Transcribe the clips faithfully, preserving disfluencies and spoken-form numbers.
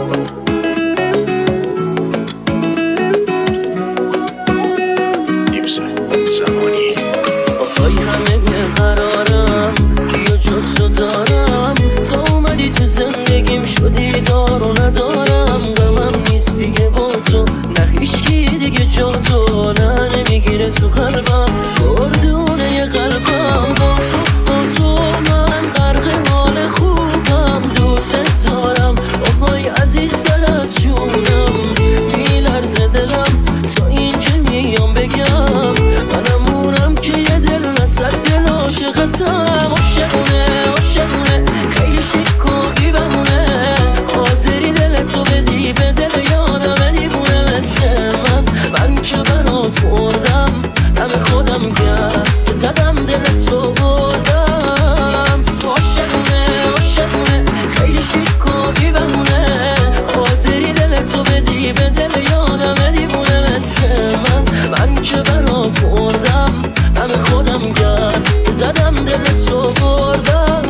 تو زندگیم شدی دار و ندارم، غمم نیست دیگه با تو، نه هیچکی دیگه جا تو، نه نمیگیره تو قلبم گردونه قلبم. با تو با تو من غرق حال خوبم، دوست دارم آهای عزیزتر از جونم، میلرزه دلم تا اینکه میام بگم منم اونم که یه دل نصد دل عاشقتم. عاشقونه عاشقونه خیلی شیک و بی بهونه، حاضری دل تو بدی به دل یادم دیوونه مثل من. من که برات مردم دم خودم گرم که زدم دل تو بردم. عاشقونه عاشقونه خیلی شیک و بی بهونه، حاضری دل تو بدی به دل یادم دیوونه مثل من. من که برات مردم دم خودم گرم که زدم دل تو بردم.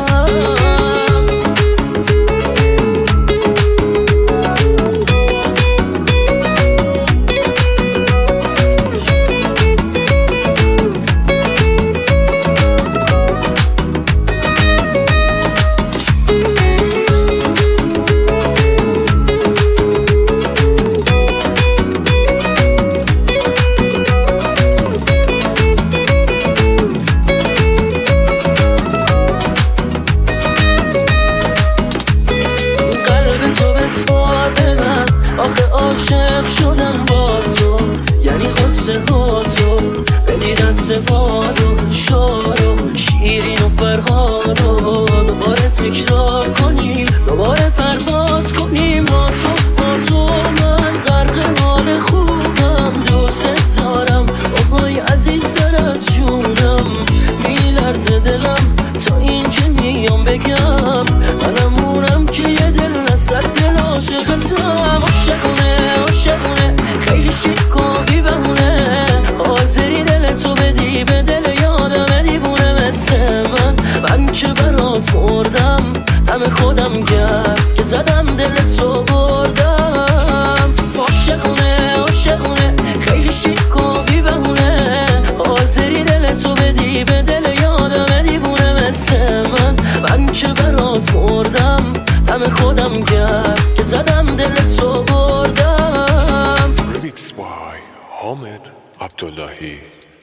آخه عاشق شدم با تو، یعنی قصه ها تو بدی دست بادو، شارو شیرین و فرهادو دوباره تکرار کنی، دوباره پرواز کنیم. با تو با تو من غرق حال خوبم، دوست دارم آهای عزیزتر از جونم، میلرزه دلم تا اینکه میام بگم منم اونم که یه دل نصد دل عاشقتم. عاشقونه عاشقونه خیلی شیک و بی بهونه، حاضری دل تو بدی به دل یادم دیوونه مثل من. من که برات مردم دم خودم گرم که زدم دل تو بردم. عاشقونه عاشقونه خیلی شیک و بی بهونه، حاضری دل تو بدی به دل یادم دیوونه مثل من. من که برات مردم دم خودم گرم که زدم دل تو بردم. Remix by Hamid Abdullahi.